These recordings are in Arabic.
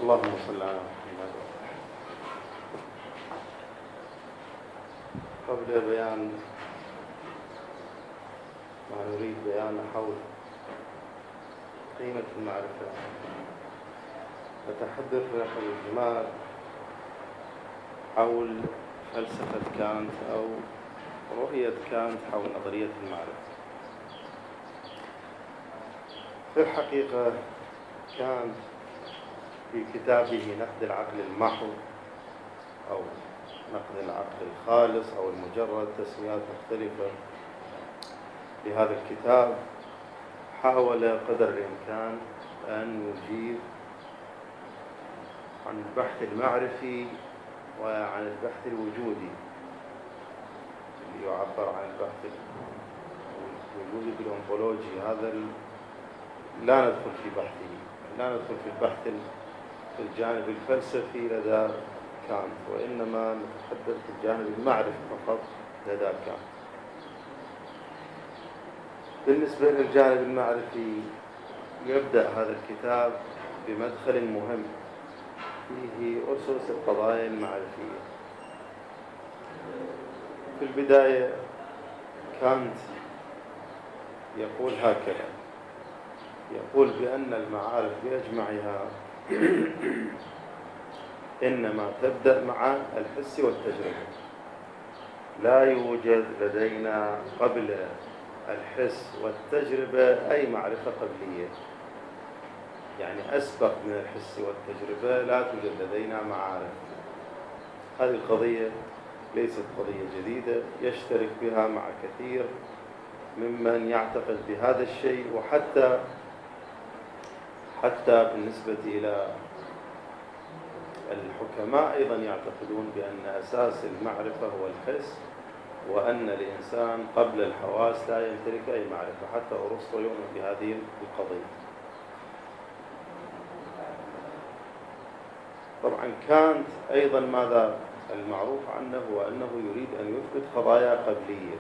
اللهم صل على محمد. قبل بيان ما نريد بيانه حول قيمة المعرفة، أتحدث في الإجمال حول فلسفة كانت أو رؤية كانت حول نظرية المعرفة. في الحقيقة كانت في كتابه نقد العقل المحض أو نقد العقل الخالص أو المجرد، تسميات مختلفة لهذا الكتاب، حاول قدر الإمكان أن يجيب عن البحث المعرفي وعن البحث الوجودي، اللي يعبر عن البحث الوجودي بالأنثولوجي. هذا لا ندخل في بحثه، لا ندخل في البحث في الجانب الفلسفي لدى كانت، وإنما نتحدث في الجانب المعرفي فقط لدى كانت. بالنسبة للجانب المعرفي يبدأ هذا الكتاب بمدخل مهم فيه أسس القضايا المعرفية. في البداية كانت يقول هكذا، يقول بأن المعارف بأجمعها إنما تبدأ مع الحس والتجربة. لا يوجد لدينا قبل الحس والتجربة أي معرفة قبلية، يعني أسبق من الحس والتجربة لا توجد لدينا معارف. هذه القضية ليست قضية جديدة، يشترك بها مع كثير ممن يعتقد بهذا الشيء، وحتى بالنسبة إلى الحكماء أيضا يعتقدون بأن أساس المعرفة هو الحس، وأن الإنسان قبل الحواس لا يمتلك أي معرفة. حتى أرسطو يؤمن بهذه القضية. طبعا كانت أيضا ماذا المعروف عنه هو أنه يريد أن يثبت قضايا قبلية،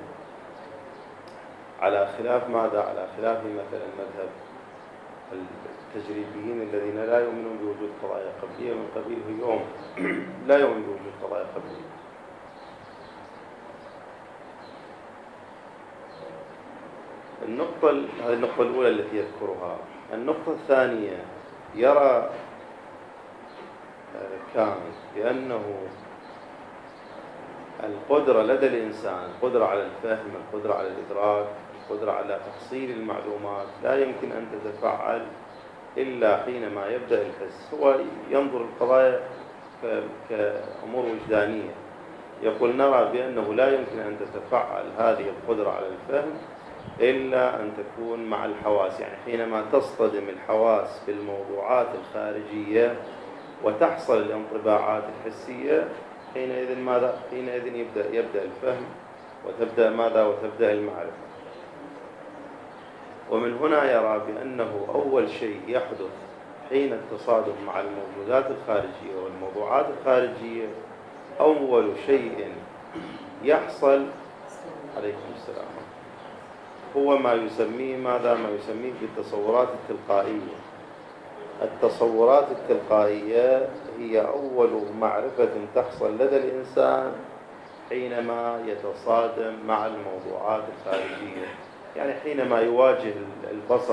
على خلاف ماذا؟ على خلاف مثلا مذهب التجريبيين الذين لا يؤمنون بوجود قضايا قبلية، من قبيله يوم لا يؤمن بوجود قضايا قبلية. هذه النقطة الأولى التي يذكرها. النقطة الثانية، يرى كانت بأنه القدرة لدى الإنسان، القدرة على الفهم، القدرة على الإدراك، القدرة على تحصيل المعلومات، لا يمكن أن تتفعل إلا حينما يبدأ الحس. هو ينظر القضايا كأمور وجدانية. يقول نرى بأنه لا يمكن أن تتفعل هذه القدرة على الفهم إلا أن تكون مع الحواس، يعني حينما تصطدم الحواس بالموضوعات الخارجية وتحصل الانطباعات الحسية، حينئذ ماذا؟ حينئذ يبدأ الفهم، وتبدأ ماذا؟ وتبدأ المعرفة. ومن هنا يرى بأنه أول شيء يحدث حين التصادم مع الموجودات الخارجية والموضوعات الخارجية، أول شيء يحصل عليكم السلام هو ما يسميه ماذا؟ ما يسميه بالتصورات التلقائية. التصورات التلقائية هي أول معرفة تحصل لدى الإنسان حينما يتصادم مع الموضوعات الخارجية، يعني حينما يواجه البصر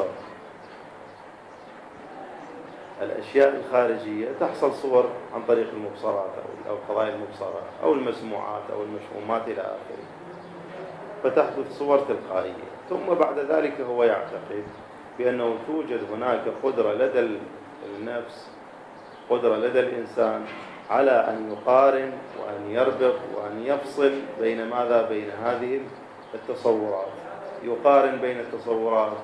الأشياء الخارجية، تحصل صور عن طريق المبصرات أو قضايا المبصرة أو المسموعات أو المشمومات إلى آخره، فتحدث صور تلقائية. ثم بعد ذلك هو يعتقد بأنه توجد هناك قدرة لدى النفس، قدرة لدى الإنسان على أن يقارن وأن يربط وأن يفصل بين ماذا؟ بين هذه التصورات، يقارن بين التصورات،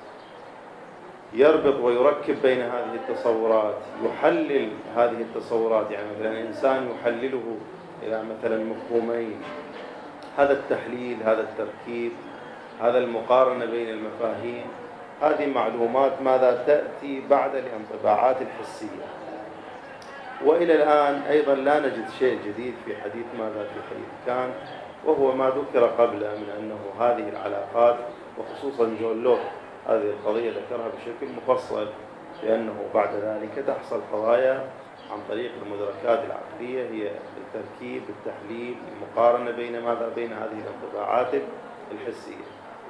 يربط ويركب بين هذه التصورات، يحلل هذه التصورات. يعني مثلا الإنسان يحلله إلى مثلا مفهومين، هذا التحليل، هذا التركيب، هذا المقارنة بين المفاهيم، هذه معلومات ماذا؟ تأتي بعد الانطباعات الحسية. وإلى الآن أيضا لا نجد شيء جديد في حديث ماذا؟ في حديث كانت، وهو ما ذكر قبله من أنه هذه العلاقات، وخصوصا جون لوك هذه القضية ذكرها بشكل مفصل، لأنه بعد ذلك تحصل قضايا عن طريق المدركات العقلية هي التركيب، التحليل، المقارنة بين هذه الانطباعات الحسية.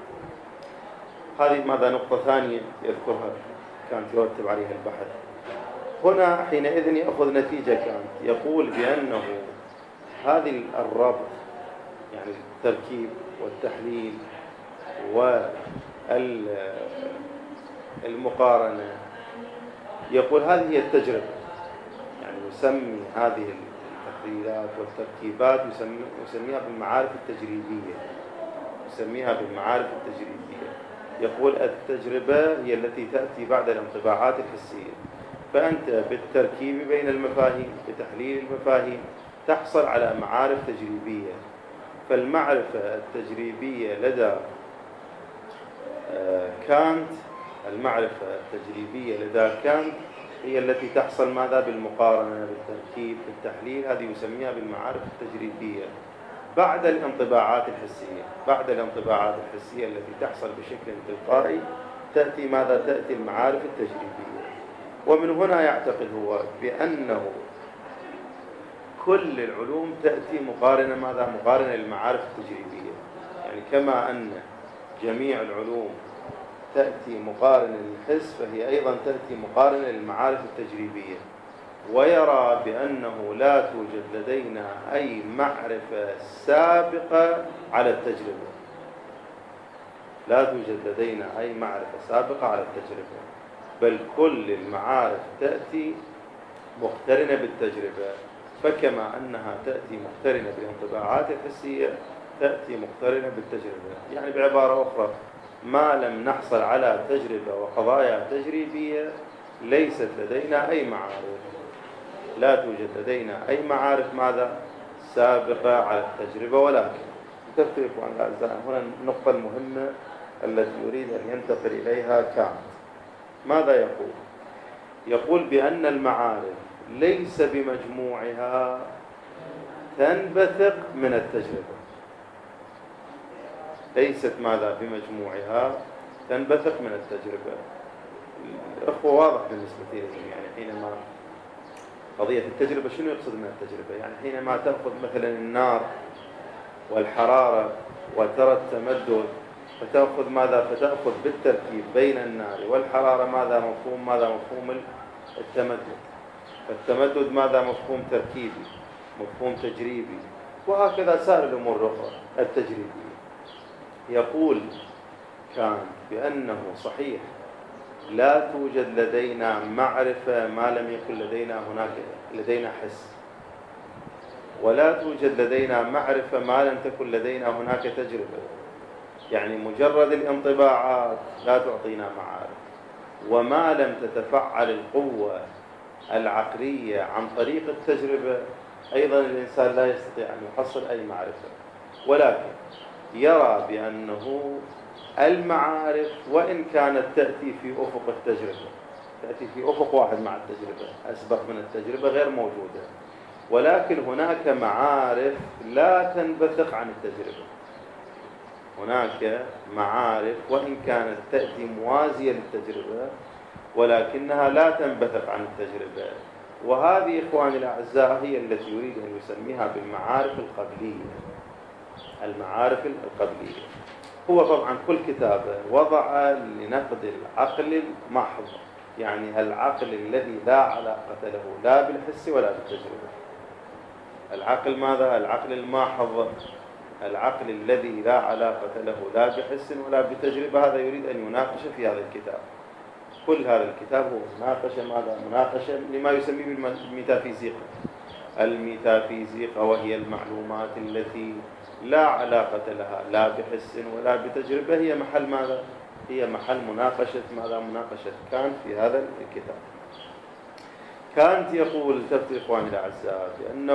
هذه ماذا نقطة ثانية يذكرها كانت يرتب عليها البحث. هنا حينئذ يأخذ نتيجة كانت يقول بأنه هذه الربط، يعني التركيب والتحليل والمقارنة، يقول هذه هي التجربة. يعني يسمي هذه التحليلات والتركيبات يسميها بالمعارف التجريبية، يسميها بالمعارف التجريبية. يقول التجربة هي التي تأتي بعد الانطباعات الحسية. فأنت بالتركيب بين المفاهيم، بتحليل المفاهيم، تحصل على معارف تجريبية. فالمعرفة التجريبية لدى كانت، المعرفة التجريبية لدى كانت هي التي تحصل ماذا؟ بالمقارنة، بالتركيب، بالتحليل. هذه يسميها بالمعارف التجريبية بعد الانطباعات الحسية. بعد الانطباعات الحسية التي تحصل بشكل تلقائي تأتي ماذا؟ تأتي المعارف التجريبية. ومن هنا يعتقد هو بأنه كل العلوم تأتي مقارنة ماذا؟ مقارنة للمعارف التجريبية. يعني كما أن جميع العلوم تأتي مقارنة للحس، فهي أيضا تأتي مقارنة للمعارف التجريبية. ويرى بأنه لا توجد لدينا أي معرفة سابقة على التجربة. لا توجد لدينا أي معرفة سابقة على التجربة، بل كل المعارف تأتي مقترنة بالتجربة. فكما أنها تأتي مقترنة بالانطباعات الحسية، تأتي مقترنة بالتجربة. يعني بعبارة أخرى، ما لم نحصل على تجربة وقضايا تجريبية ليست لدينا أي معارف. لا توجد لدينا أي معارف ماذا؟ سابقة على التجربة. ولكن تختلف عن الأعزاء هنا النقطة المهمة التي يريد أن ينتقل إليها كانت. ماذا يقول؟ يقول بأن المعارف ليس بمجموعها تنبثق من التجربة. ليست ماذا؟ بمجموعها تنبثق من التجربة. الأخوة واضح بالنسبة لهم. يعني حينما قضية التجربة شنو يقصد من التجربة؟ يعني حينما تأخذ مثلا النار والحرارة وترى التمدد، فتأخذ ماذا؟ فتأخذ بالتركيب بين النار والحرارة ماذا؟ مفهوم التمدد. فالتمدد ماذا؟ مفهوم تركيبي، مفهوم تجريبي. وهكذا سائر الأمور الأخرى التجريبية. يقول كان بأنه صحيح لا توجد لدينا معرفة ما لم يكن لدينا حس، ولا توجد لدينا معرفة ما لم تكن لدينا هناك تجربة. يعني مجرد الانطباعات لا تعطينا معارف، وما لم تتفعل القوة العقلية عن طريق التجربة أيضا الإنسان لا يستطيع أن يحصل أي معرفة. ولكن يرى بأنه المعارف وإن كانت تأتي في أفق التجربة، تأتي في أفق واحد مع التجربة، أسبق من التجربة، غير موجودة، ولكن هناك معارف لا تنبثق عن التجربة. هناك معارف وإن كانت تأتي موازية للتجربة ولكنها لا تنبثق عن التجربة. وهذه إخواني الأعزاء هي التي يريد أن يسميها بالمعارف القبلية. المعارف القبلية. هو طبعا كل كتابه وضع لنقد العقل المحض، يعني العقل الذي لا علاقة له لا بالحس ولا بالتجربة. العقل ماذا؟ العقل الماحظ، العقل الذي لا علاقة له لا بحس ولا بتجربة. هذا يريد أن يناقش في هذا الكتاب. كل هذا الكتاب هو مناقشة ماذا؟ مناقشة لما يسميه بالميتافيزيقا. الميتافيزيقا وهي المعلومات التي لا علاقة لها لا بحس ولا بتجربة، هي محل ماذا؟ هي محل مناقشة ماذا؟ مناقشة كانت في هذا الكتاب. كانت يقول تبت إخواني الأعزاء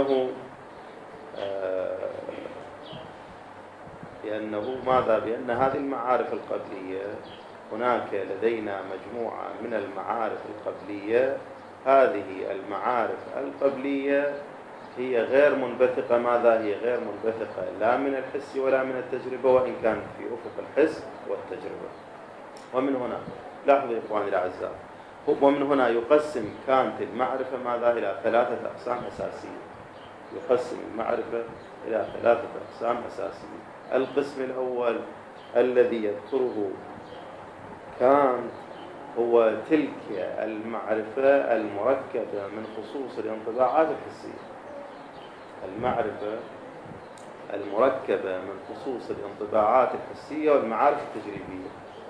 بأنه ماذا؟ بأن هذه المعارف القبلية، هناك لدينا مجموعة من المعارف القبلية. هذه المعارف القبلية هي غير منبثقة ماذا؟ هي غير منبثقة لا من الحس ولا من التجربة، وإن كانت في أفق الحس والتجربة. ومن هنا لاحظوا يا إخواني الأعزاء، ومن هنا يقسم كانت المعرفة ماذا إلى 3 أقسام أساسية. يقسم المعرفة إلى 3 أقسام أساسية. القسم الأول الذي يذكره كانت هو تلك المعرفة المركبة من خصوص الانطباعات الحسية. المعرفة المركبة من خصوص الانطباعات الحسية والمعارف التجريبية.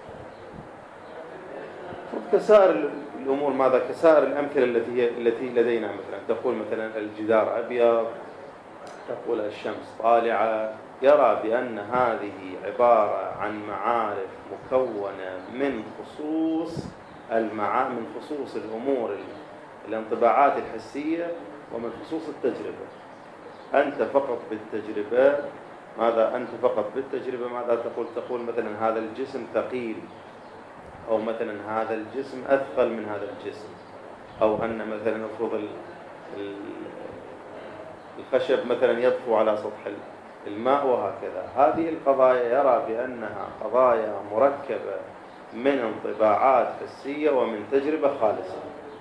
كسائر الأمور ماذا؟ كسائر الأمثلة التي لدينا، مثلا تقول مثلا الجدار أبيض، تقول الشمس طالعة. يرى بأن هذه عبارة عن معارف مكونة من خصوص الأمور الانطباعات الحسية ومن خصوص التجربة. أنت فقط بالتجربة ماذا تقول مثلا هذا الجسم ثقيل، أو مثلا هذا الجسم أثقل من هذا الجسم، أو أن مثلا افرض الخشب مثلا يطفو على سطح الماء، وهكذا. هذه القضايا يرى بأنها قضايا مركبة من انطباعات حسية ومن تجربة خالصة،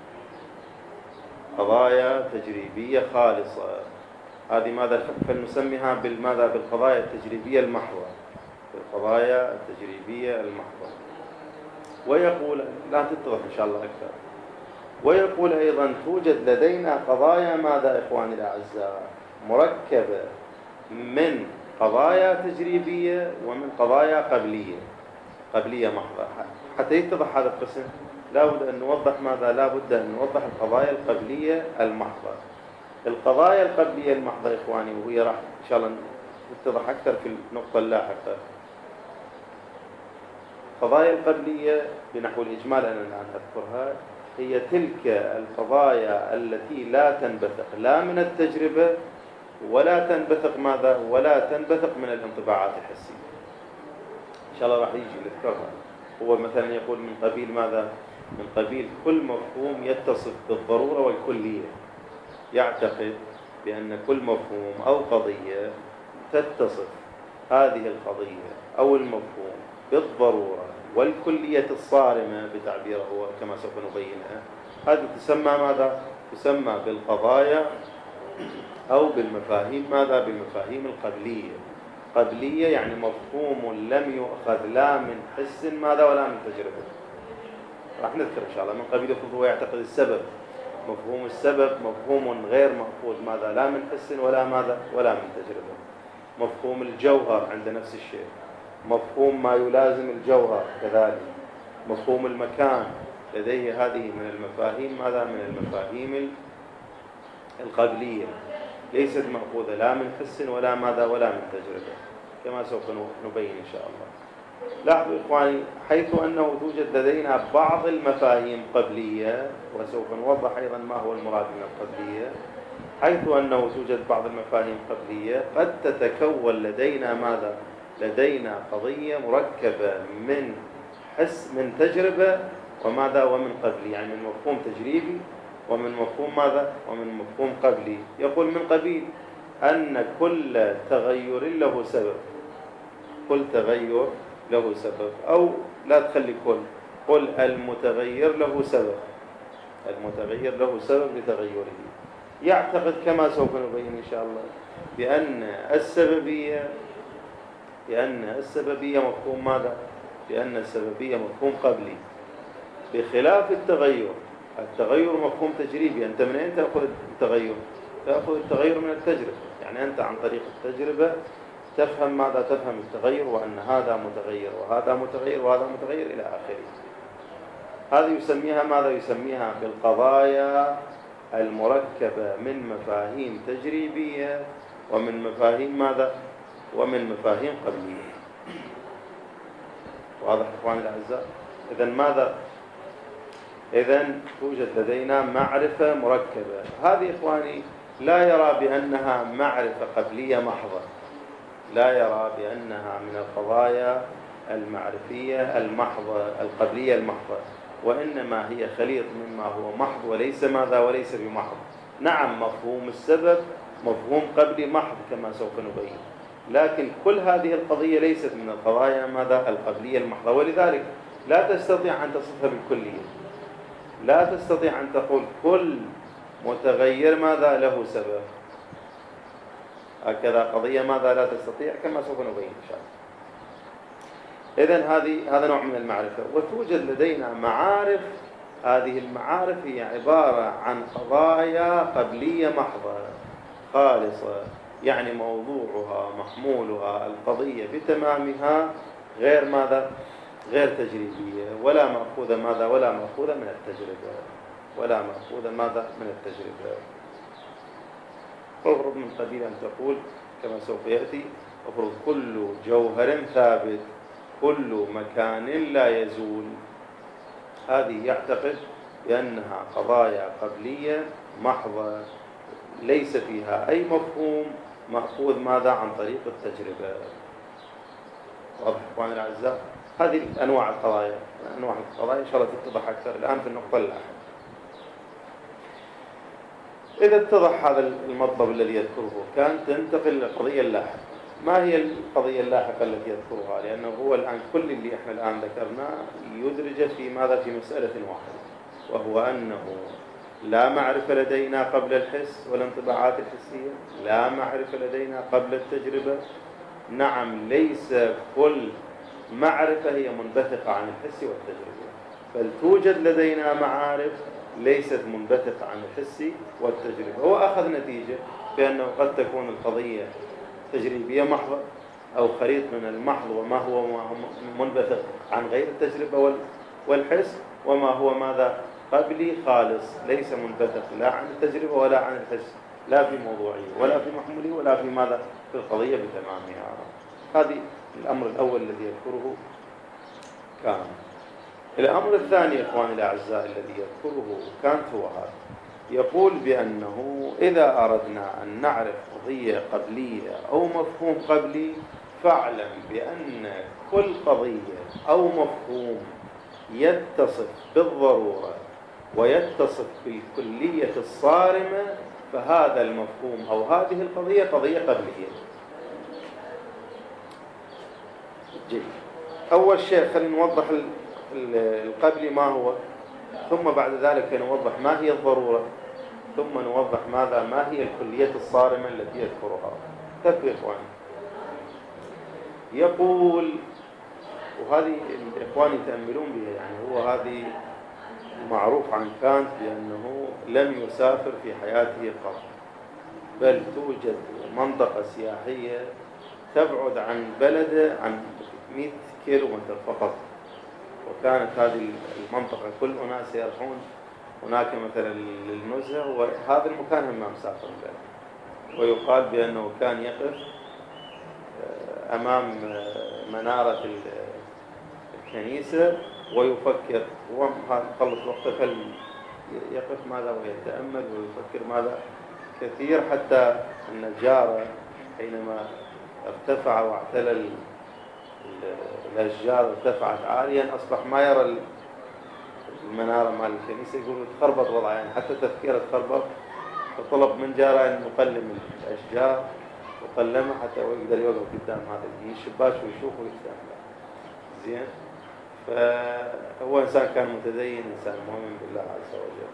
قضايا تجريبية خالصة. هذه ماذا فلنسميها بالقضايا التجريبية المحضة، بالقضايا التجريبية المحضة. ويقول الآن تتضح إن شاء الله أكثر. ويقول أيضا توجد لدينا قضايا ماذا إخواني الأعزاء؟ مركبة من قضايا تجريبية ومن قضايا قبلية محضة. حتى يتضح هذا القسم لابد أن نوضح ماذا؟ لابد أن نوضح القضايا القبلية المحضة. القضايا القبلية المحضة إخواني، وهي راح إن شاء الله تتضح أكثر في النقطة اللاحقة. القضايا القبلية بنحو الإجمال أنا الآن أذكرها، هي تلك القضايا التي لا تنبثق لا من التجربة ولا تنبثق ماذا؟ ولا تنبثق من الانطباعات الحسية. إن شاء الله راح يجي نذكرها. هو مثلا يقول من قبيل ماذا؟ من قبيل كل مفهوم يتصف بالضرورة والكلية. يعتقد بأن كل مفهوم أو قضية تتصف هذه القضية أو المفهوم بالضرورة والكلية الصارمة بتعبيره كما سوف نبينها. هذه تسمى ماذا؟ تسمى بالقضايا أو بالمفاهيم ماذا؟ بالمفاهيم القبلية. قبلية يعني مفهوم لم يؤخذ لا من حس ماذا ولا من تجربة. راح نذكر إن شاء الله. من قبيل هو يعتقد السبب، مفهوم السبب مفهوم غير مأخوذ ماذا؟ لا من حس ولا ماذا؟ ولا من تجربة. مفهوم الجوهر عند نفس الشيء، مفهوم ما يلازم الجوهر كذلك. مفهوم المكان لديه هذه من المفاهيم ماذا؟ من المفاهيم القبلية، ليست مأخوذة لا من حس ولا ماذا؟ ولا من تجربة، كما سوف نبين إن شاء الله. لاحظوا إخواني، حيث أنه توجد لدينا بعض المفاهيم قبلية، وسوف نوضح أيضا ما هو المراد من القبلية. حيث أنه توجد بعض المفاهيم قبلية، قد تتكون لدينا ماذا؟ لدينا قضية مركبة من حس، من تجربة وماذا؟ ومن قبلي، يعني من مفهوم تجريبي ومن مفهوم ماذا؟ ومن مفهوم قبلي. يقول من قبيل أن كل تغير له سبب، كل تغير له سبب، أو لا تخلي قل المتغير له سبب، المتغير له سبب لتغيره. يعتقد كما سوف نبين إن شاء الله بأن السببية مفهوم ماذا؟ بأن السببية مفهوم قبلي، بخلاف التغير. التغير مفهوم تجريبي. أنت من أين تأخذ التغير؟ تأخذ التغير من التجربة. يعني أنت عن طريق التجربة تفهم ماذا؟ تفهم التغير، وأن هذا متغير وهذا متغير وهذا متغير إلى آخره. هذه يسميها ماذا؟ يسميها بالقضايا المركبة من مفاهيم تجريبية ومن مفاهيم ماذا؟ ومن مفاهيم قبلية. واضح إخواني الأعزاء؟ إذن ماذا؟ إذن توجد لدينا معرفة مركبة. هذه إخواني لا يرى بأنها معرفة قبلية محضة، لا يرى بأنها من القضايا المعرفية المحضة القبلية المحضة، وإنما هي خليط مما هو محض وليس ماذا؟ وليس بمحض. نعم، مفهوم السبب مفهوم قبلي محض كما سوف نبين، لكن كل هذه القضية ليست من القضايا ماذا؟ القبلية المحضة، ولذلك لا تستطيع أن تصفها بالكلية. لا تستطيع أن تقول كل متغير ماذا له سبب. هكذا قضية ماذا لا تستطيع، كما سوف نبين إن شاء الله. إذن هذا نوع من المعرفة. وتوجد لدينا معارف، هذه المعارف هي عبارة عن قضايا قبلية محضة خالصة، يعني موضوعها محمولها القضية بتمامها غير ماذا؟ غير تجريبية، ولا مأخوذة ماذا؟ ولا مأخوذة من التجربة، ولا مأخوذة ماذا؟ من التجربة. افرض من قبيل أن تقول كما سوف يأتي، افرض كل جوهر ثابت، كل مكان لا يزول. هذه يعتقد بأنها قضايا قبلية محضة ليس فيها أي مفهوم مأخوذ ماذا؟ عن طريق التجربة. واضح إخواني الأعزاء؟ هذه أنواع القضايا، إن شاء الله تتضح أكثر الآن في النقطة اللاحقة. إذا اتضح هذا المطلب الذي يذكره كان، تنتقل للقضية اللاحقة. ما هي القضية اللاحقة التي يذكرها؟ لأنه هو الآن كل اللي إحنا الآن ذكرناه يدرج في ماذا؟ في مسألة واحدة، وهو أنه لا معرفة لدينا قبل الحس والانطباعات الحسية، لا معرفة لدينا قبل التجربة. نعم، ليس كل معرفة هي منبثقة عن الحس والتجربة، بل توجد لدينا معارف ليست منبثقة عن الحس والتجربة. وأخذ نتيجة بأنه قد تكون القضية تجريبية محضة، أو خليط من المحض وما هو منبثق عن غير التجربة والحس، وما هو ماذا؟ قبلي خالص، ليس منبثق لا عن التجربة ولا عن الحس، لا في موضوعه ولا في محموله ولا في ماذا؟ في القضية بتمامها. هذه الأمر الأول الذي يذكره كان. الأمر الثاني إخواني الأعزاء الذي يذكره كانت هو هذا، يقول بأنه إذا أردنا أن نعرف قضية قبلية أو مفهوم قبلي، فاعلم بأن كل قضية أو مفهوم يتصف بالضرورة ويتصف بالكلية الصارمة، فهذا المفهوم أو هذه القضية قضية قبلية. جيد. أول شيء خلينا نوضح القبلي ما هو، ثم بعد ذلك نوضح ما هي الضرورة، ثم نوضح ما هي الكلية الصارمة التي يذكرها. تكفي إخواني. يقول، وهذه الإخوان يتأملون بها، يعني هو هذه معروف عن كانت بأنه لم يسافر في حياته قط، بل توجد منطقة سياحية تبعد عن بلده عن 100 كيلومتر فقط، وكانت هذه المنطقة كل أناس يروحون هناك مثلا للنزهة، وهذا المكان هم مسافر له. ويقال بأنه كان يقف أمام منارة الكنيسة ويفكر، هو خلص وقته يقف ماذا ويتأمل ويفكر ماذا كثير، حتى النجارة حينما ارتفع واعتلى الأشجار ارتفعت عاليا، أصبح ما يرى المنارة مال الكنيسة، يقول تخربط وضعه، يعني حتى تفكيره تخربط، فطلب من جاره أن يقلم الأشجار، وقلمها حتى يقدر يوقف قدام هذا الشباك ويشوف ويستعمل. زين. فهو إنسان كان متدين، إنسان مؤمن بالله عز وجل.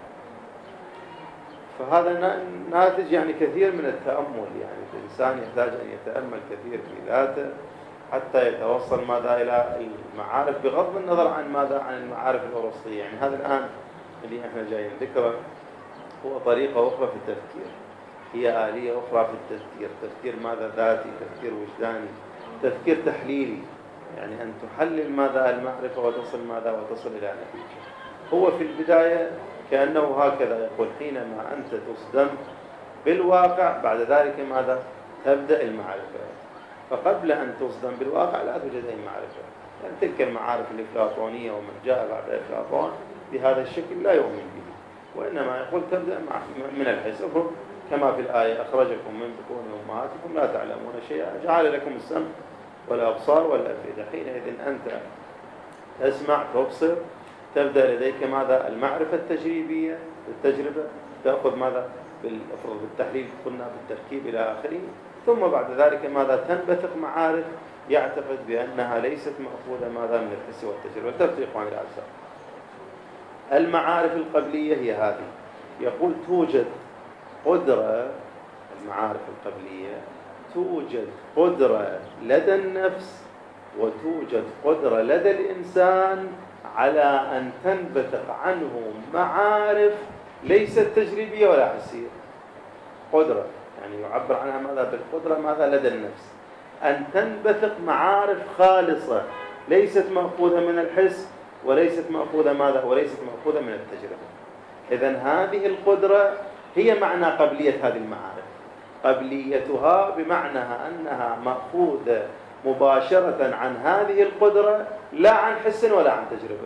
فهذا ناتج يعني كثير من التأمل، يعني الإنسان يحتاج أن يتأمل كثير في ذاته حتى يتوصل ماذا إلى المعارف، بغض النظر عن ماذا؟ عن المعارف الأرسطية. يعني هذا الآن اللي احنا جايين ذكره هو طريقة أخرى في التفكير، هي آلية أخرى في التفكير، تفكير ماذا؟ ذاتي، تفكير وجداني، تفكير تحليلي، يعني أن تحلل ماذا؟ المعرفة وتصل ماذا؟ وتصل إلى نتيجة. هو في البداية كأنه هكذا يقول، حينما أنت تصدم بالواقع بعد ذلك ماذا؟ تبدأ المعرفة. فقبل أن تصدم بالواقع لا توجد أي معرفة، يعني تلك المعارف الأفلاطونية ومن جاء بعد أفلاطون بهذا الشكل لا يؤمن به، وإنما يقول تبدأ من الحس، كما في الآية أخرجكم من بطون أمهاتكم لا تعلمون شيئا جعل لكم السمع والأبصار والأفئدة. حينئذ أنت تسمع تبصر، تبدأ لديك ماذا؟ المعرفة التجريبية بالتجربة، تأخذ ماذا؟ بالتحليل، قلنا بالتركيب إلى آخره، ثم بعد ذلك ماذا؟ تنبثق معارف يعتقد بأنها ليست مأخوذة ماذا؟ من الحس والتجربة. تبقى إخواني الأعزاء. المعارف القبلية هي هذه. يقول توجد قدرة، المعارف القبلية توجد قدرة لدى النفس وتوجد قدرة لدى الإنسان على أن تنبثق عنه معارف ليست تجريبية ولا حسية. قدرة يعني يعبر عنها ماذا بالقدرة؟ ماذا لدى النفس؟ أن تنبثق معارف خالصة ليست مأخوذة من الحس وليست مأخوذة ماذا؟ وليست مأخوذة من التجربة. إذن هذه القدرة هي معنى قبلية هذه المعارف. قبليتها بمعنى أنها مأخوذة مباشرة عن هذه القدرة لا عن حس ولا عن تجربة.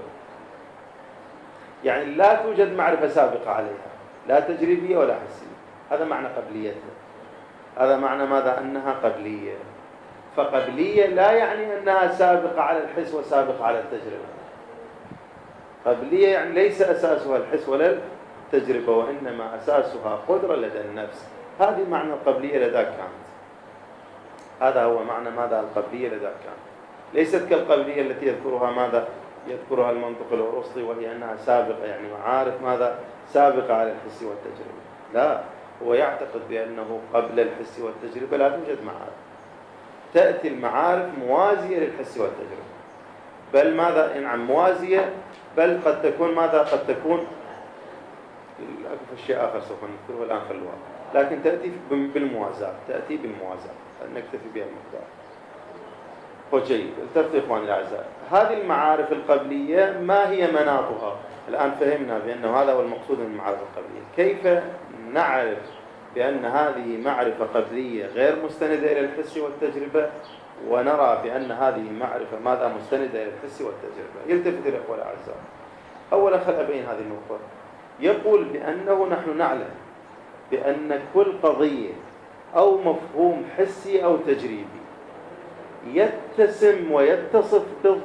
يعني لا توجد معرفة سابقة عليها، لا تجريبية ولا حسية. هذا معنى قبليتها. هذا معنى ماذا؟ أنها قبلية. فقبلية لا يعني أنها سابقة على الحس وسابقة على التجربة. قبلية يعني ليس أساسها الحس ولا التجربة، وإنما أساسها قدرة لدى النفس. هذه معنى القبلية لدى كانت. هذا هو معنى ماذا؟ القبلية لدى كانت. ليست كالقبلية التي يذكرها ماذا؟ يذكرها المنطق الأرسطي، وهي أنها سابقة، يعني معارف ماذا؟ سابقة على الحس والتجربة. لا، هو يعتقد بأنه قبل الحس والتجربة لا توجد معارف. تأتي المعارف موازية للحس والتجربة، بل ماذا؟ نعم موازية، بل قد تكون ماذا؟ قد تكون أكثر شيء آخر سوف نذكره الآن خلوها، لكن تأتي بالموازاة، تأتي بالموازاة. نكتفي بها المقدار. وجيد، التفتوا إخواني الأعزاء. هذه المعارف القبلية ما هي مناطها؟ الآن فهمنا بأنه هذا هو المقصود من المعارف القبلية. كيف نعرف بأن هذه معرفة قبلية غير مستندة إلى الحس والتجربة، ونرى بأن هذه معرفة ماذا؟ مستندة إلى الحس والتجربة؟ يلتفت الإخوة الأعزاء. أولا خل أبين هذه النقطة. يقول بأنه نحن نعلم بأن كل قضية أو مفهوم حسي أو تجريبي يتسم ويتصف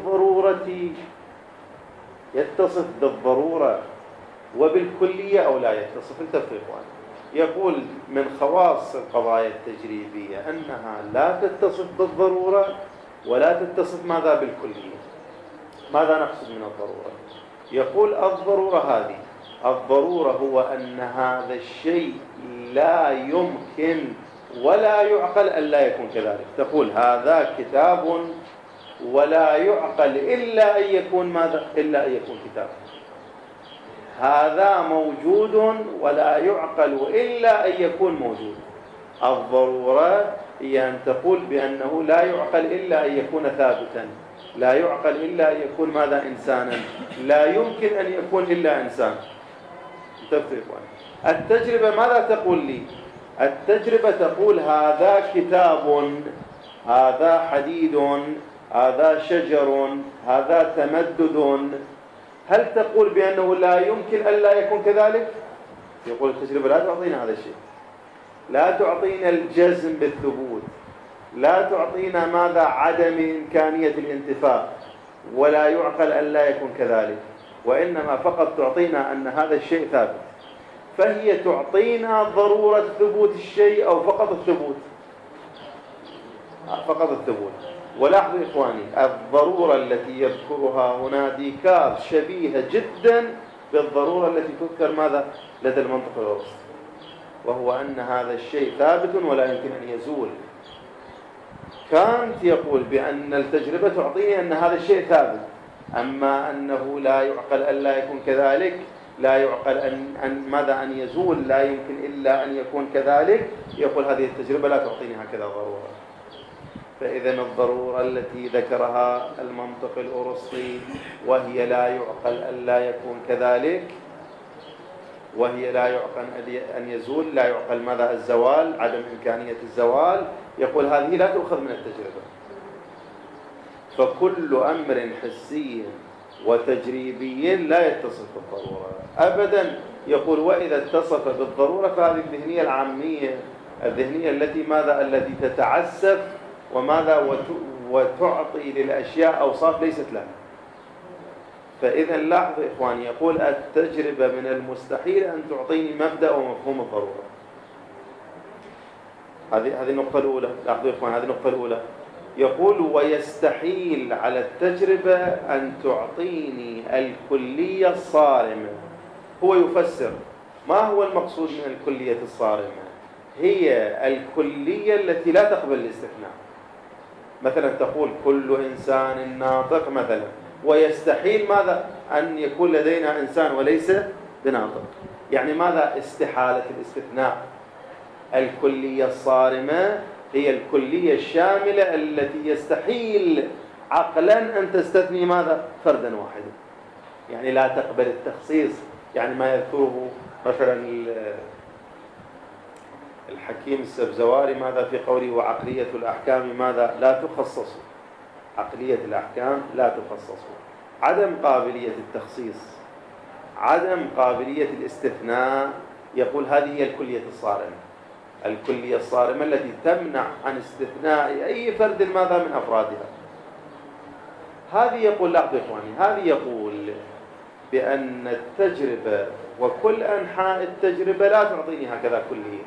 بالضرورة وبالكلية أو لا يتصف. التفت إخوان. يقول من خواص القضايا التجريبية أنها لا تتصف بالضرورة ولا تتصف ماذا؟ بالكلية. ماذا نقصد من الضرورة؟ يقول الضرورة هذه، الضرورة هو أن هذا الشيء لا يمكن ولا يعقل أن لا يكون كذلك. تقول هذا كتاب ولا يعقل إلا أن يكون ماذا؟ إلا أن يكون كتاب. هذا موجود ولا يعقل إلا أن يكون موجود. الضرورة هي أن تقول بأنه لا يعقل إلا أن يكون ثابتا، لا يعقل إلا أن يكون ماذا؟ إنسانا، لا يمكن أن يكون إلا إنسان. التجربة ماذا تقول لي؟ التجربة تقول هذا كتاب، هذا حديد، هذا شجر، هذا تمدد. هل تقول بأنه لا يمكن أن لا يكون كذلك؟ يقول التجربة لا تعطينا هذا الشيء، لا تعطينا الجزم بالثبوت، لا تعطينا ماذا؟ عدم إمكانية الانتفاء، ولا يعقل أن لا يكون كذلك، وإنما فقط تعطينا أن هذا الشيء ثابت. فهي تعطينا ضرورة ثبوت الشيء أو فقط الثبوت؟ فقط الثبوت. ولاحظوا إخواني، الضرورة التي يذكرها هنا ديكارت شبيهة جدا بالضرورة التي تذكر ماذا؟ لدى المنطق الأرسطي، وهو أن هذا الشيء ثابت ولا يمكن أن يزول. كانت يقول بأن التجربة تعطيني أن هذا الشيء ثابت، أما أنه لا يعقل أن لا يكون كذلك، لا يعقل أن ماذا؟ أن يزول، لا يمكن إلا أن يكون كذلك. يقول هذه التجربة لا تعطيني هكذا ضرورة. فإذا الضرورة التي ذكرها المنطق الأرسطي وهي لا يعقل أن لا يكون كذلك، وهي لا يعقل أن يزول، لا يعقل ماذا؟ الزوال، عدم إمكانية الزوال. يقول هذه لا تؤخذ من التجربة. فكل أمر حسي وتجريبي لا يتصف بالضرورة أبدا. يقول وإذا اتصف بالضرورة فهذه الذهنية العامية، الذهنية التي ماذا؟ التي تتعسف وماذا؟ وتعطي للأشياء أوصاف ليست لها. فإذا لاحظوا إخواني، يقول التجربة من المستحيل أن تعطيني مبدأ ومفهوم الضرورة. هذه النقطة الأولى. لاحظوا إخواني، هذه النقطة الأولى. يقول ويستحيل على التجربة أن تعطيني الكلية الصارمة. هو يفسر ما هو المقصود من الكلية الصارمة. هي الكلية التي لا تقبل الاستثناء. مثلا تقول كل إنسان ناطق مثلا، ويستحيل ماذا أن يكون لدينا إنسان وليس بناطق. يعني ماذا استحالة الاستثناء. الكلية الصارمة هي الكلية الشاملة التي يستحيل عقلا أن تستثني ماذا فردا واحدا، يعني لا تقبل التخصيص. يعني ما يذكره مثلا الحكيم السبزواري ماذا في قوله وعقلية الأحكام ماذا لا تخصص. عقلية الأحكام لا تخصص. عدم قابلية التخصيص، عدم قابلية الاستثناء، يقول هذه هي الكلية الصارمة. الكلية الصارمة التي تمنع عن استثناء أي فرد ماذا من أفرادها. هذه يقول لاحظوا إخواني، هذه يقول بأن التجربة وكل أنحاء التجربة لا تعطيني هكذا كلية.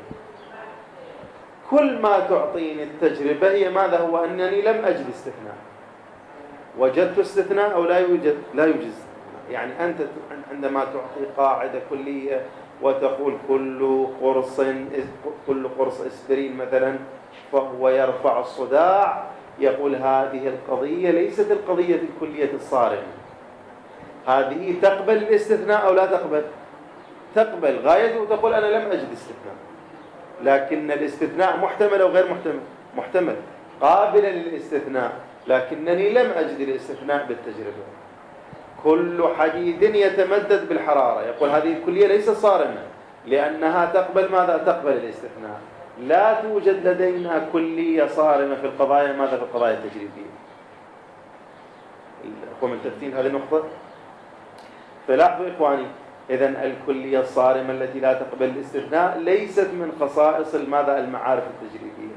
كل ما تعطيني التجربة هي ماذا هو أنني لم أجد استثناء. وجدت استثناء أو لا يوجد استثناء. يعني أنت عندما تعطي قاعدة كلية وتقول كل قرص اسبرين مثلا فهو يرفع الصداع، يقول هذه القضية ليست القضية الكلية الصارمة. هذه تقبل الاستثناء أو لا تقبل؟ تقبل غايته، تقول أنا لم أجد استثناء. لكن الاستثناء محتمل أو غير محتمل؟ محتمل، قابلا للاستثناء، لكنني لم أجد الاستثناء بالتجربة. كل حديد يتمدد بالحرارة، يقول هذه الكلية ليست صارمة لأنها تقبل ماذا؟ تقبل الاستثناء. لا توجد لدينا كلية صارمة في القضايا ماذا؟ في القضايا التجريبية. ومن ترتيب هذه النقطة. فلاحظوا إخواني، إذن الكلية الصارمة التي لا تقبل الاستثناء ليست من خصائص ماذا؟ المعارف التجريبية،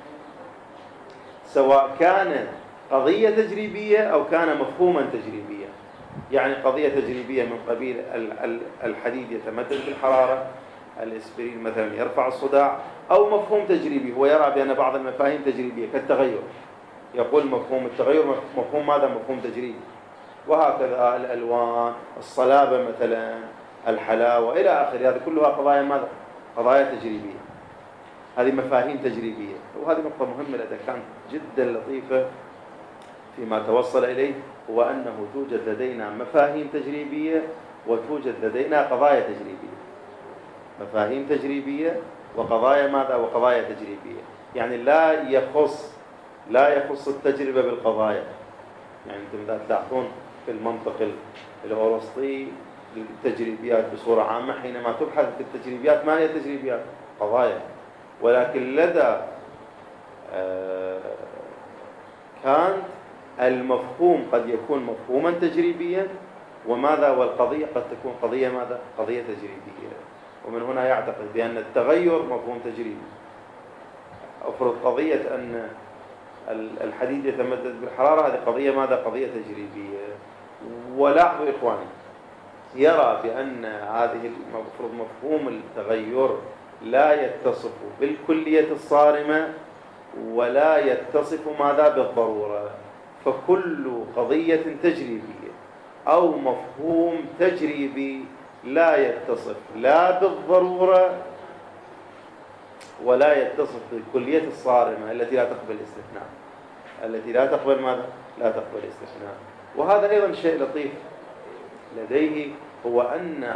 سواء كان قضية تجريبية أو كان مفهوما تجريبيا. يعني قضية تجريبية من قبيل الحديد يتمدد بالحرارة، الاسبرين مثلا يرفع الصداع، أو مفهوم تجريبي هو يرى بأن بعض المفاهيم تجريبية كالتغير، يقول مفهوم التغير مفهوم ماذا؟ مفهوم تجريبي. وهكذا الألوان، الصلابة مثلا، الحلاوة إلى آخره، هذه كلها قضايا ماذا؟ قضايا تجريبية. هذه مفاهيم تجريبية. وهذه نقطة مهمة لدى كانت جدا لطيفة فيما توصل إليه، هو أنه توجد لدينا مفاهيم تجريبية وتوجد لدينا قضايا تجريبية. مفاهيم تجريبية وقضايا ماذا؟ وقضايا تجريبية. يعني لا يخص التجربة بالقضايا. يعني أنتم تلاحظون في المنطق الأوروسطي التجريبيات بصورة عامة، حينما تبحث في التجريبيات ما هي التجريبيات؟ قضايا. ولكن لدى كانت المفهوم قد يكون مفهوما تجريبيا، وماذا؟ والقضية قد تكون قضية ماذا؟ قضية تجريبية. ومن هنا يعتقد بأن التغير مفهوم تجريبي. أفرض قضية أن الحديد يتمدد بالحرارة، هذه قضية ماذا؟ قضية تجريبية. ولاحظوا إخواني، يرى بأن هذه المفروض مفهوم التغير لا يتصف بالكلية الصارمة ولا يتصف ماذا؟ بالضرورة. فكل قضية تجريبية أو مفهوم تجريبي لا يتصف لا بالضرورة ولا يتصف بالكلية الصارمة التي لا تقبل الاستثناء، التي لا تقبل ماذا؟ لا تقبل الاستثناء. وهذا أيضا شيء لطيف لديه، هو أن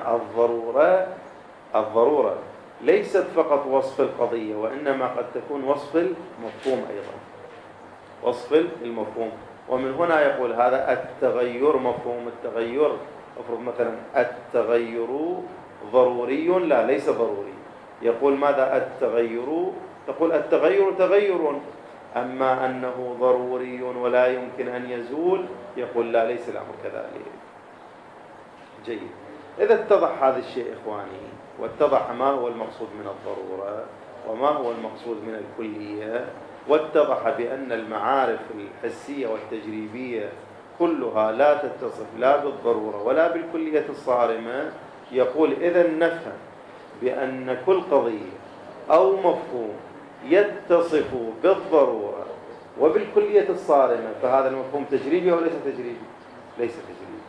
الضرورة ليست فقط وصف القضية، وإنما قد تكون وصف المفهوم أيضا، وصف المفهوم. ومن هنا يقول هذا التغير مفهوم التغير. أفرض مثلا التغير ضروري، لا ليس ضروري. يقول ماذا؟ التغير، تقول التغير تغير، أما أنه ضروري ولا يمكن أن يزول، يقول لا ليس الأمر كذلك. جيد. إذا اتضح هذا الشيء إخواني، واتضح ما هو المقصود من الضرورة وما هو المقصود من الكلية، واتضح بأن المعارف الحسية والتجريبية كلها لا تتصف لا بالضرورة ولا بالكلية الصارمة، يقول إذن نفهم بأن كل قضية أو مفهوم يتصف بالضرورة وبالكلية الصارمة، فهذا المفهوم تجريبي أو ليس تجريبي؟ ليس تجريبي،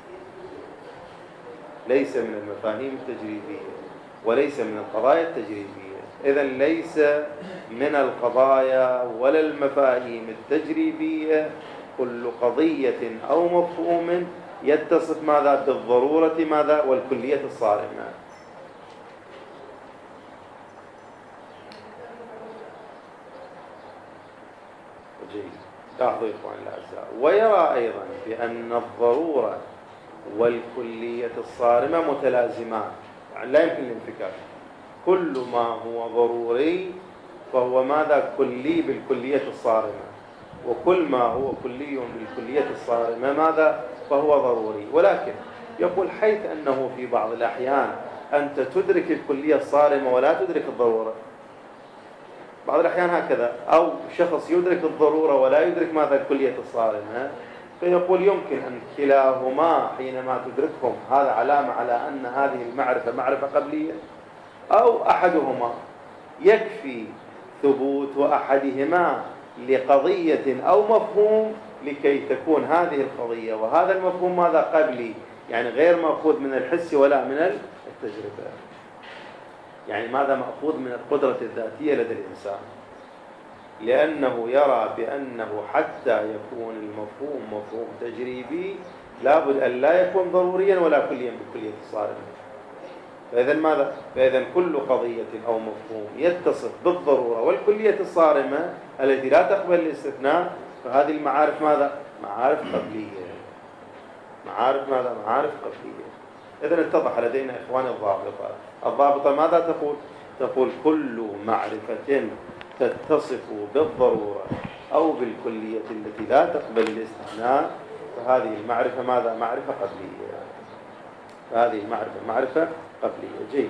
ليس من المفاهيم التجريبية وليس من القضايا التجريبية. إذن ليس من القضايا ولا المفاهيم التجريبية كل قضية أو مفهوم يتصف ماذا بالضرورة ماذا والكلية الصارمة. جيد، لاحظوا إخواني الأعزاء. ويرى أيضا بأن الضرورة والكلية الصارمة متلازمان، يعني لا يمكن الانفكاك. كل ما هو ضروري فهو ماذا كلي بالكلية الصارمة، وكل ما هو كلي بالكلية الصارمة ماذا فهو ضروري. ولكن يقول حيث أنه في بعض الأحيان أنت تدرك الكلية الصارمة ولا تدرك الضرورة، بعض الأحيان هكذا، أو شخص يدرك الضرورة ولا يدرك ماذا الكلية الصارمة، فيقول يمكن أن كلاهما حينما تدركهم هذا علامة على أن هذه المعرفة معرفة قبلية، أو أحدهما يكفي ثبوت أحدهما لقضية أو مفهوم لكي تكون هذه القضية وهذا المفهوم ماذا قبلي، يعني غير مأخوذ من الحس ولا من التجربة، يعني ماذا مأخوذ من القدرة الذاتية لدى الإنسان، لأنه يرى بأنه حتى يكون المفهوم مفهوم تجريبي لابد أن لا يكون ضروريا ولا كليا بالكلية الصارمة. فإذا ماذا؟ فإذا كل قضية أو مفهوم يتصف بالضرورة والكلية الصارمة التي لا تقبل الاستثناء، فهذه المعارف ماذا؟ معارف قبلية. معارف ماذا؟ معارف قبلية. إذن اتضح لدينا إخواني الضابطة. الضابطة ماذا تقول؟ تقول كل معرفة تتصف بالضرورة أو بالكلية التي لا تقبل الاستثناء فهذه المعرفة ماذا؟ معرفة قبلية. فهذه المعرفة معرفة قبلية. جيد،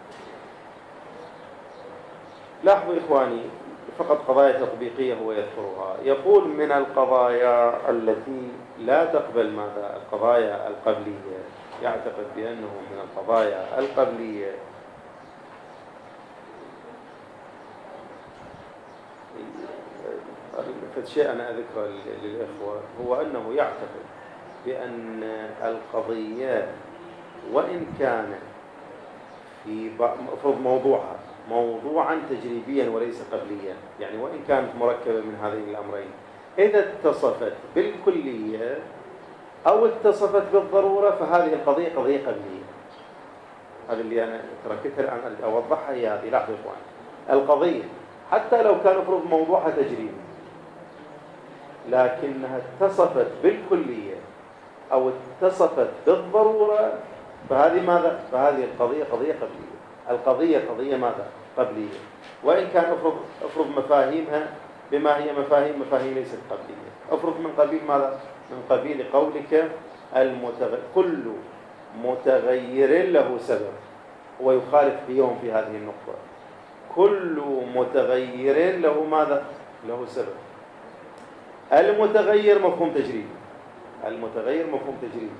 لاحظوا إخواني فقط قضايا تطبيقية هو يذكرها. يقول من القضايا التي لا تقبل ماذا؟ القضايا القبلية، يعتقد بأنه من القضايا القبلية فالشيء أنا أذكره للإخوة هو أنه يعتقد بأن القضية وإن كان في موضوعها موضوعا تجريبيا وليس قبليا، يعني وإن كانت مركبة من هذين الأمرين، إذا اتصفت بالكلية أو اتصفت بالضرورة فهذه القضية قضية قبلية. هذا اللي أنا تركتها الآن أريد أوضحها هي هذه. لاحظوا إخوان، القضية حتى لو كان مفروض موضوعها تجريبي لكنها اتصفت بالكلية أو اتصفت بالضرورة فهذه ماذا؟ فهذه القضية قضية قبلية. القضية قضية ماذا؟ قبلية، وإن كان أفرض مفاهيمها بما هي مفاهيم ليست قبلية. أفرض من قبيل ماذا؟ من قبيل قولك كل متغير له سبب، هو يخالف اليوم في هذه النقطة. كل متغير له ماذا؟ له سبب. المتغير مفهوم تجريبي، المتغير مفهوم تجريبي،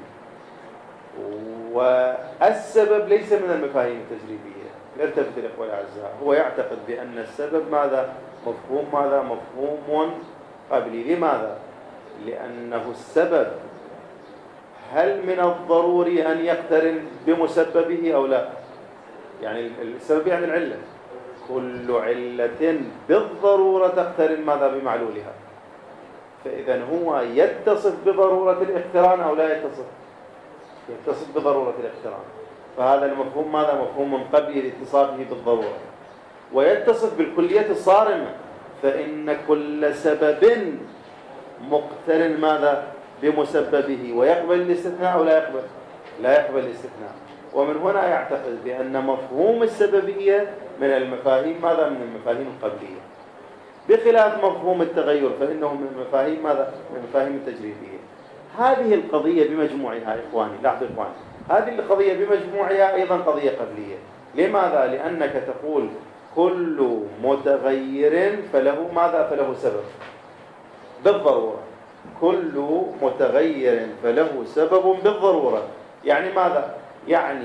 والسبب ليس من المفاهيم التجريبية. نلتفت الإخوة الأعزاء، هو يعتقد بأن السبب ماذا؟ مفهوم ماذا؟ مفهوم قبلي. لماذا؟ لأنه السبب هل من الضروري أن يقترن بمسببه أو لا؟ يعني السبب يعني العلة، كل علة بالضرورة تقترن ماذا؟ بمعلولها. فإذا هو يتصف بضرورة الاقتران أو لا يتصف؟ يتصف بضرورة الاقتران، فهذا المفهوم ماذا؟ مفهوم قبلي لاتصافه بالضرورة. ويتصف بالكلية الصارمة، فإن كل سبب مقترن ماذا؟ بمسببه، ويقبل الاستثناء أو لا يقبل؟ لا يقبل الاستثناء. ومن هنا يعتقد بأن مفهوم السببية من المفاهيم ماذا؟ من المفاهيم القبلية، بخلاف مفهوم التغير فإنه من المفاهيم ماذا؟ من المفاهيم التجريبية. هذه القضية بمجموعها إخواني، لاحظوا إخواني، هذه القضية بمجموعها أيضا قضية قبلية. لماذا؟ لأنك تقول كل متغير فله ماذا؟ فله سبب بالضرورة. كل متغير فله سبب بالضرورة، يعني ماذا؟ يعني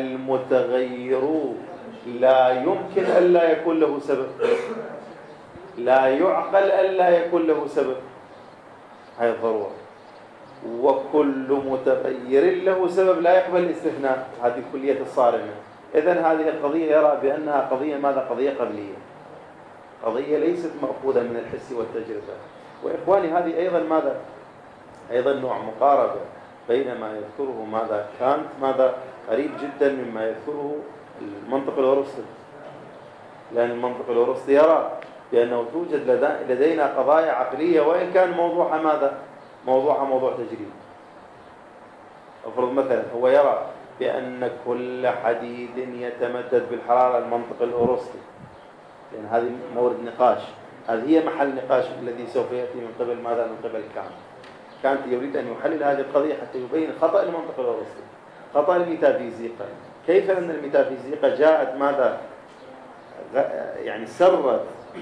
المتغير لا يمكن ألا يكون له سبب. لا يعقل ألا يكون له سبب، هاي الضرورة. وكل متغير له سبب لا يقبل الاستثناء، هذه الكلية الصارمة. إذن هذه القضية يرى بأنها قضية ماذا؟ قضية قبلية، قضية ليست مأخوذة من الحس والتجربة. وإخواني هذه أيضا ماذا؟ أيضا نوع مقاربة بين ما يذكره ماذا كانت ماذا قريب جدا مما يذكره المنطق الأرسطي، لأن المنطق الأرسطي يرى بأنه توجد لدينا قضايا عقلية وإن كان موضوعها ماذا؟ موضوع تجريبي. افرض مثلا هو يرى بأن كل حديد يتمدد بالحرارة، المنطق الأرسطي، لأن هذه مورد نقاش، هذه هي محل نقاش الذي سوف يأتي من قبل ماذا؟ من قبل كانت يريد أن يحلل هذه القضية حتى يبين خطأ المنطق الأرسطي، خطأ الميتافيزيقا. كيف أن الميتافيزيقا جاءت ماذا؟ يعني سرت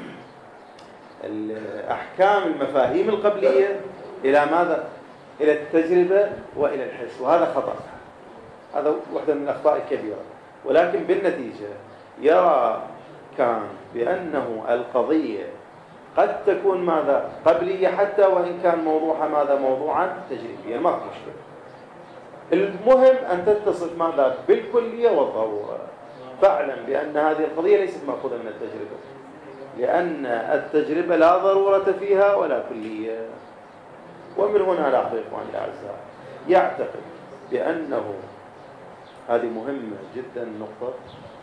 أحكام المفاهيم القبلية إلى ماذا؟ إلى التجربة وإلى الحس، وهذا خطأ، هذا واحدة من الأخطاء الكبيرة. ولكن بالنتيجة يرى كان بأنه القضية قد تكون ماذا؟ قبلية حتى وإن كان موضوعها ماذا؟ موضوعا تجريبيا، ما في مشكلة. المهم أن تتصف ماذا؟ بالكلية والضرورة. فاعلم بأن هذه القضية ليست مأخوذة من التجربة، لأن التجربة لا ضرورة فيها ولا كلية. ومن هنا لاحظوا إخواني الأعزاء، يعتقد بأنه هذه مهمة جدا نقطة،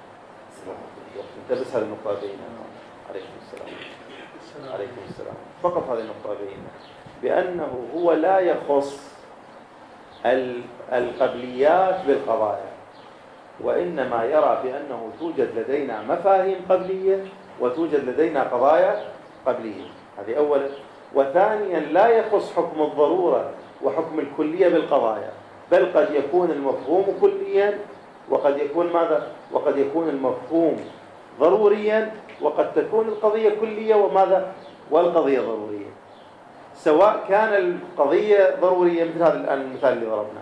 انتبس هذه النقطة بيننا. عليكم السلام. عليكم السلام. فقط هذه النقطة بيننا، بأنه هو لا يخص القبليات بالقضايا، وإنما يرى بأنه توجد لدينا مفاهيم قبلية وتوجد لدينا قضايا قبلية، هذه أولا. وثانيا لا يخص حكم الضرورة وحكم الكلية بالقضايا، بل قد يكون المفهوم كليا وقد يكون ماذا؟ وقد يكون المفهوم ضروريا، وقد تكون القضية كلية وماذا؟ والقضية ضرورية. سواء كان القضية ضرورية مثل هذا الآن المثال اللي ضربناه،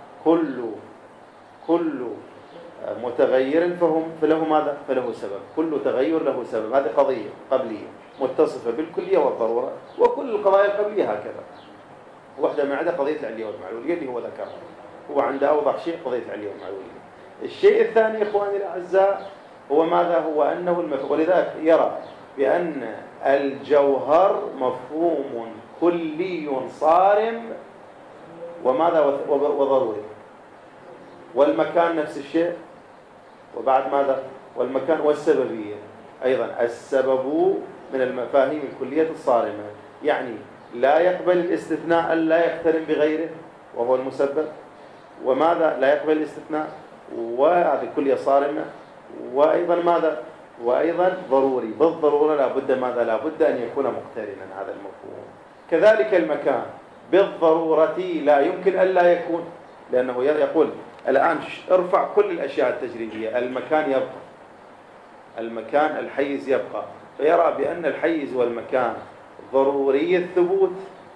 كل متغير فله ماذا؟ فله سبب، كل تغير له سبب. هذه قضية قبلية متصفة بالكلية والضرورة، وكل القضايا القبلية هكذا. واحدة من عندها قضية العلية والمعلولية اللي هو ذكرها، هو عنده أوضح شيء قضية العلية والمعلولية. الشيء الثاني إخواني الأعزاء هو ماذا؟ هو أنه ولذلك يرى بأن الجوهر مفهوم كلي صارم وماذا؟ وضروري. والمكان نفس الشيء، وبعد ماذا؟ والمكان والسببية أيضا. السبب من المفاهيم الكلية الصارمة، يعني لا يقبل الاستثناء ألا يقترن بغيره وهو المسبب، وماذا؟ لا يقبل الاستثناء، وهذه كلية صارمة، وأيضا ماذا؟ وأيضا ضروري. بالضرورة لا بد ماذا؟ لا بد أن يكون مقترنا هذا المفهوم. كذلك المكان بالضرورة لا يمكن ألا يكون، لأنه يقول الآن ارفع كل الأشياء التجريبية، المكان يبقى، المكان الحيز يبقى. فيرى بأن الحيز والمكان ضروري الثبوت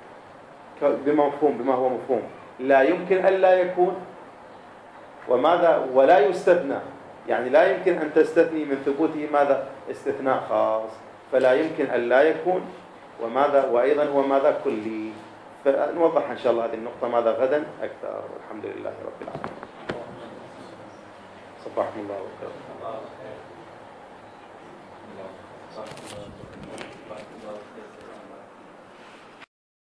بما هو مفهوم، لا يمكن ألا يكون، وماذا؟ ولا يستثنى، يعني لا يمكن أن تستثني من ثبوته ماذا؟ استثناء خاص، فلا يمكن ألا يكون، وماذا؟ وأيضا هو ماذا؟ كلي. فنوضح إن شاء الله هذه النقطة ماذا غدا أكثر. الحمد لله رب العالمين. صباحكم الله وخير.